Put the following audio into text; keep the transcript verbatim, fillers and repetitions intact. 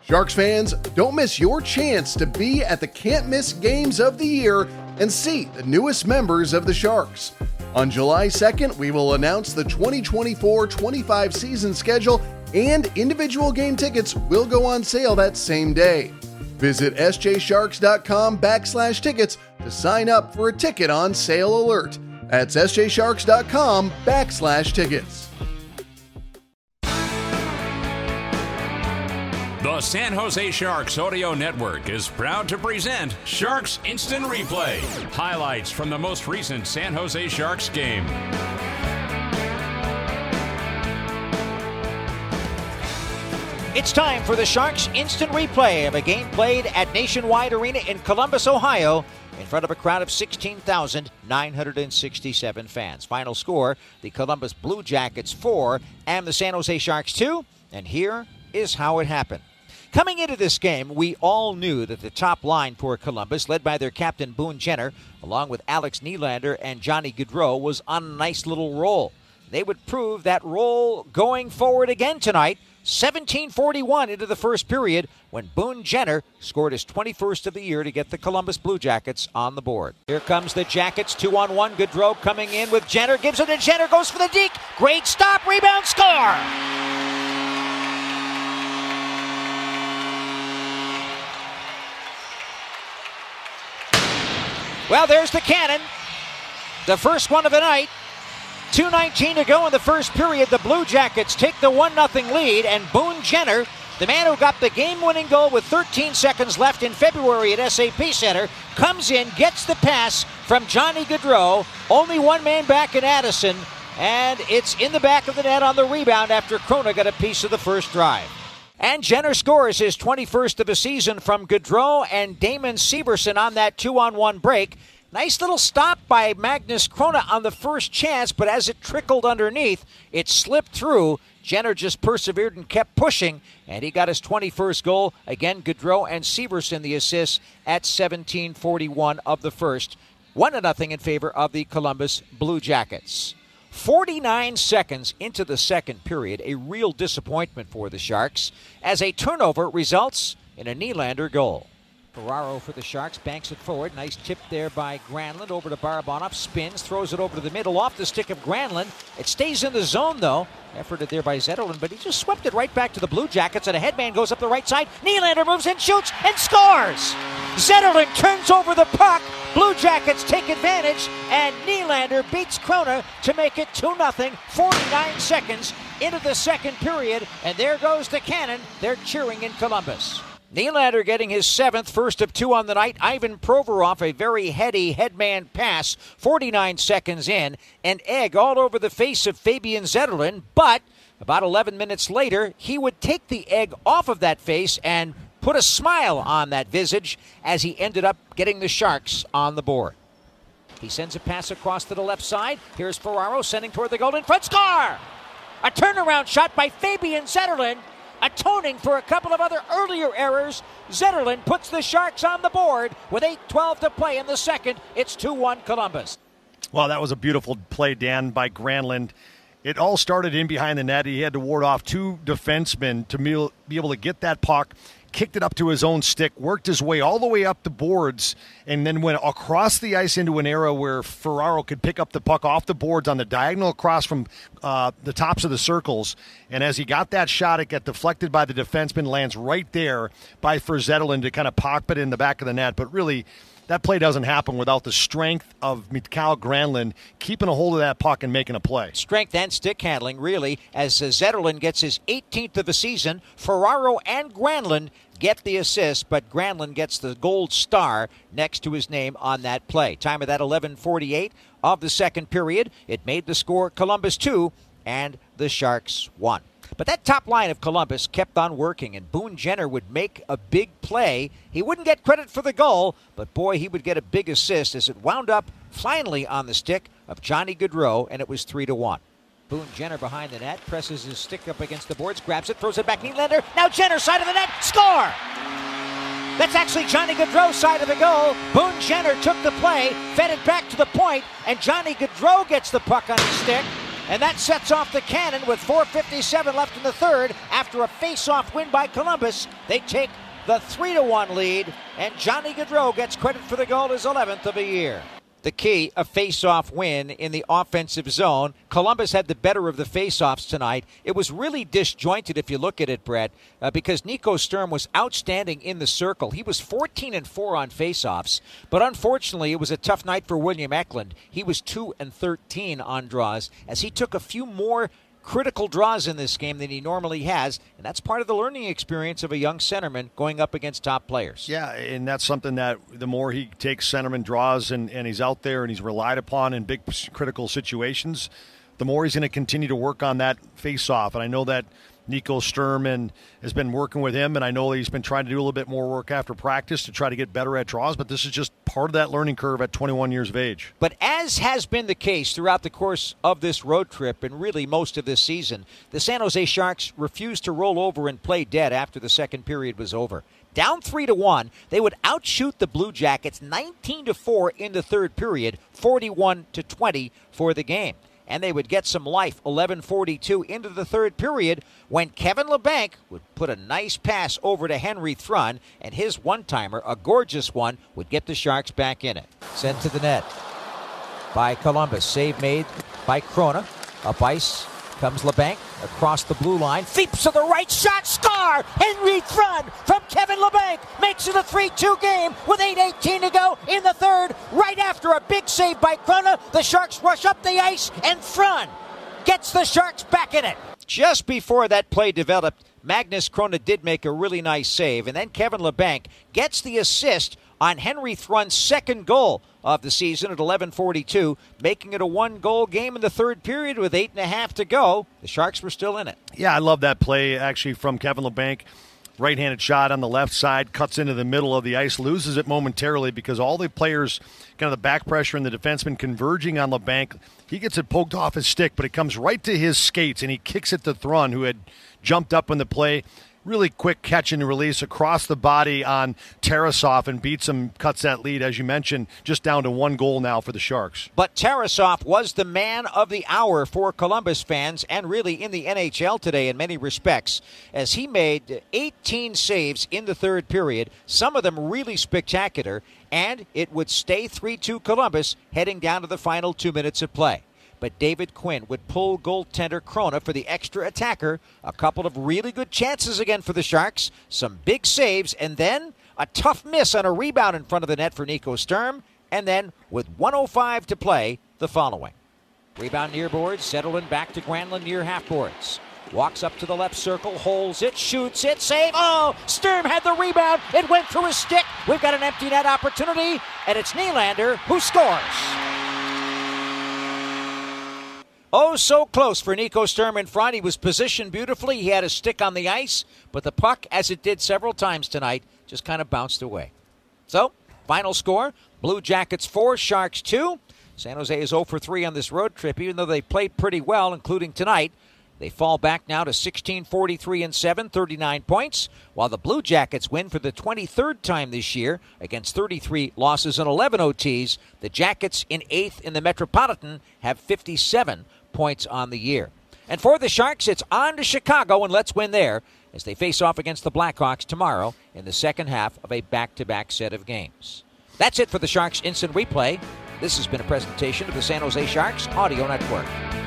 Sharks fans, don't miss your chance to be at the can't-miss games of the year and see the newest members of the Sharks. On July second, we will announce the twenty twenty-four twenty-five season schedule, and individual game tickets will go on sale that same day. Visit sjsharks.com backslash tickets to sign up for a ticket on sale alert. That's sjsharks.com backslash tickets. The San Jose Sharks Audio Network is proud to present Sharks Instant Replay. Highlights from the most recent San Jose Sharks game. It's time for the Sharks Instant Replay of a game played at Nationwide Arena in Columbus, Ohio, in front of a crowd of sixteen thousand nine hundred sixty-seven fans. Final score, the Columbus Blue Jackets four and the San Jose Sharks two. And here is how it happened. Coming into this game, we all knew that the top line for Columbus, led by their captain Boone Jenner, along with Alex Nylander and Johnny Gaudreau, was on a nice little roll. They would prove that roll going forward again tonight, seventeen forty-one into the first period, when Boone Jenner scored his twenty-first of the year to get the Columbus Blue Jackets on the board. Here comes the Jackets, two on one. Gaudreau coming in with Jenner, gives it to Jenner, goes for the deke. Great stop, rebound, score! Well, there's the cannon. The first one of the night. two nineteen to go in the first period. The Blue Jackets take the one nothing lead, and Boone Jenner, the man who got the game-winning goal with thirteen seconds left in February at S A P Center, comes in, gets the pass from Johnny Gaudreau. Only one man back in Addison, and it's in the back of the net on the rebound after Krona got a piece of the first drive. And Jenner scores his twenty-first of the season from Gaudreau and Damon Severson on that two-on-one break. Nice little stop by Magnus Krona on the first chance, but as it trickled underneath, it slipped through. Jenner just persevered and kept pushing, and he got his twenty-first goal. Again, Gaudreau and Severson the assists at seventeen forty-one of the first. one to nothing in favor of the Columbus Blue Jackets. forty-nine seconds into the second period, a real disappointment for the Sharks, as a turnover results in a Nylander goal. Ferraro for the Sharks, banks it forward. Nice tip there by Granlund over to Barabanov. Spins, throws it over to the middle, off the stick of Granlund. It stays in the zone, though. Efforted there by Zetterlund, but he just swept it right back to the Blue Jackets, and a headman goes up the right side. Nylander moves in, shoots, and scores! Zetterlund turns over the puck. Blue Jackets take advantage, and Nylander beats Krona to make it two nothing, forty-nine seconds into the second period, and there goes the cannon. They're cheering in Columbus. Nylander getting his seventh, first of two on the night. Ivan Provorov, a very heady headman pass, forty-nine seconds in. An egg all over the face of Fabian Zetterlund, but about eleven minutes later, he would take the egg off of that face and put a smile on that visage as he ended up getting the Sharks on the board. He sends a pass across to the left side. Here's Ferraro sending toward the goal in front. Score! A turnaround shot by Fabian Zetterlund. Atoning for a couple of other earlier errors, Zetterlund puts the Sharks on the board with eight twelve to play in the second. It's two one Columbus. Well, that was a beautiful play, Dan, by Granlund. It all started in behind the net. He had to ward off two defensemen to be able to get that puck, kicked it up to his own stick, worked his way all the way up the boards, and then went across the ice into an area where Ferraro could pick up the puck off the boards on the diagonal across from uh, the tops of the circles. And as he got that shot, it got deflected by the defenseman, lands right there by for Zetterlund to kind of pop it in the back of the net. But really, that play doesn't happen without the strength of Mikael Granlund keeping a hold of that puck and making a play. Strength and stick handling, really, as uh, Zetterlund gets his eighteenth of the season. Ferraro and Granlund get the assist, but Granlund gets the gold star next to his name on that play. Time of that eleven forty-eight of the second period. It made the score Columbus two and the Sharks one. But that top line of Columbus kept on working, and Boone Jenner would make a big play. He wouldn't get credit for the goal, but boy, he would get a big assist as it wound up finally on the stick of Johnny Gaudreau, and it was three to one. Boone Jenner behind the net, presses his stick up against the boards, grabs it, throws it back, Nylander. Now Jenner, side of the net, score! That's actually Johnny Gaudreau's side of the goal. Boone Jenner took the play, fed it back to the point, and Johnny Gaudreau gets the puck on his stick. And that sets off the cannon with four fifty-seven left in the third. After a face-off win by Columbus, they take the three to one lead, and Johnny Gaudreau gets credit for the goal, his eleventh of the year. The key, a face-off win in the offensive zone. Columbus had the better of the face-offs tonight. It was really disjointed if you look at it, Brett, uh, because Nico Sturm was outstanding in the circle. He was fourteen and four on face-offs, but unfortunately it was a tough night for William Eklund. He was two and thirteen on draws as he took a few more critical draws in this game than he normally has, and that's part of the learning experience of a young centerman going up against top players. Yeah, and that's something that the more he takes centerman draws and, and he's out there and he's relied upon in big critical situations, the more he's going to continue to work on that face-off. And I know that Nico Sturm has been working with him, and I know he's been trying to do a little bit more work after practice to try to get better at draws, but this is just part of that learning curve at twenty-one years of age. But as has been the case throughout the course of this road trip and really most of this season, the San Jose Sharks refused to roll over and play dead after the second period was over. Down three to one, they would outshoot the Blue Jackets nineteen to four in the third period, forty-one to twenty for the game. And they would get some life eleven forty-two into the third period when Kevin Labanc would put a nice pass over to Henry Thrun, and his one-timer, a gorgeous one, would get the Sharks back in it. Sent to the net by Columbus. Save made by Krona. Up ice comes Labanc across the blue line. Feeps to the right, shot, score! Henry Thrun from Kevin Labanc makes it a three two game with eight eighteen to go in the third. Right after a big save by Krona, the Sharks rush up the ice, and Thrun gets the Sharks back in it. Just before that play developed, Magnus Krona did make a really nice save, and then Kevin Labanc gets the assist on Henry Thrun's second goal of the season at eleven forty-two, making it a one-goal game in the third period with eight and a half to go. The Sharks were still in it. Yeah, I love that play, actually, from Kevin Labanc. Right-handed shot on the left side, cuts into the middle of the ice, loses it momentarily because all the players, kind of the back pressure and the defenseman converging on Labanc. He gets it poked off his stick, but it comes right to his skates, and he kicks it to Thrun, who had jumped up in the play. Really quick catch and release across the body on Tarasov and beats him, cuts that lead, as you mentioned, just down to one goal now for the Sharks. But Tarasov was the man of the hour for Columbus fans and really in the N H L today in many respects, as he made eighteen saves in the third period, some of them really spectacular, and it would stay three two Columbus heading down to the final two minutes of play. But David Quinn would pull goaltender Krona for the extra attacker. A couple of really good chances again for the Sharks. Some big saves, and then a tough miss on a rebound in front of the net for Nico Sturm. And then, with one oh five to play, the following. Rebound near boards, Settleman back to Granlund near half boards. Walks up to the left circle, holds it, shoots it, save. Oh, Sturm had the rebound. It went through his stick. We've got an empty net opportunity, and it's Nylander who scores. Oh, so close for Nico Sturm in front. He was positioned beautifully. He had a stick on the ice, but the puck, as it did several times tonight, just kind of bounced away. So, final score, Blue Jackets four, Sharks two. San Jose is oh for three on this road trip, even though they played pretty well, including tonight. They fall back now to sixteen forty-three and seven, thirty-nine points, while the Blue Jackets win for the twenty-third time this year against thirty-three losses and eleven O Ts. The Jackets in eighth in the Metropolitan have fifty-seven points on the year. And for the Sharks, it's on to Chicago, and let's win there as they face off against the Blackhawks tomorrow in the second half of a back-to-back set of games. That's it for the Sharks Instant Replay. This has been a presentation of the San Jose Sharks Audio Network.